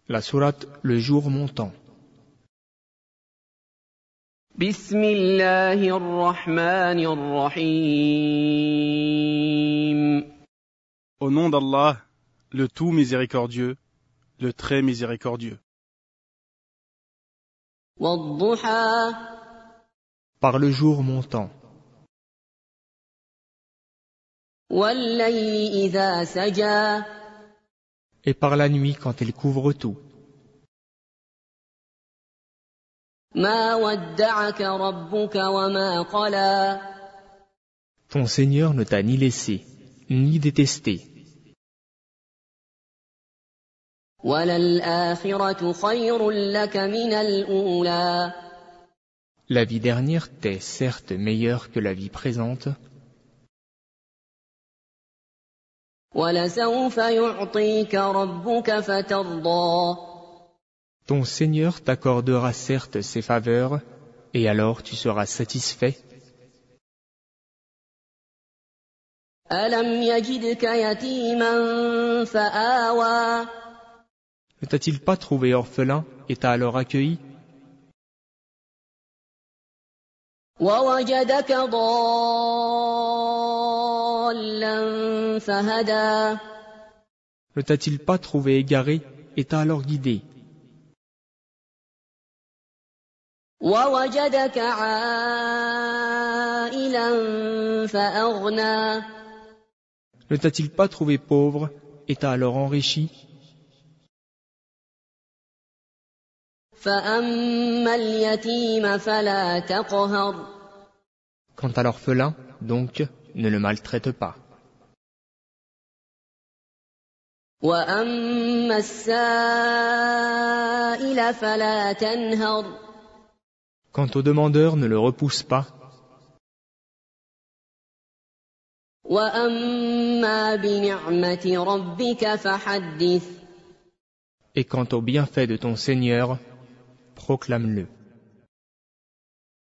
La sourate Le jour montant. بسم الله الرحمن الرحيم. Au nom d'Allah, le tout miséricordieux, le très miséricordieux. والضحى Par le jour montant. والليل إذا سجى Et par la nuit quand il couvre tout. ما ودعك ربك وما قلى. Ton Seigneur ne t'a ni laissé, ni détesté. وللآخرة خير لك من الأولى. La vie dernière t'est certes meilleure que la vie présente. ولسوف يعطيك ربك فترضى. Ton Seigneur t'accordera certes ses faveurs, et alors tu seras satisfait. ألم يجدك يتيما فآوى. Ne t'a-t-il pas trouvé orphelin et t'a alors accueilli? ووجدك ضالا فهدى. Ne t'a-t-il pas trouvé égaré et t'a alors guidé? ووجدك عائلا فأغنى. Ne t'a-t-il pas trouvé pauvre et t'a alors enrichi? فأما اليتيم فلا تقهر. Quant à l'orphelin, donc, ne le maltraite pas. وأما السائل فلا تنهر. Quant au demandeur, ne le repousse pas. وأما بنعمة ربك فحدث. Et quant au bienfait de ton Seigneur, proclame-le.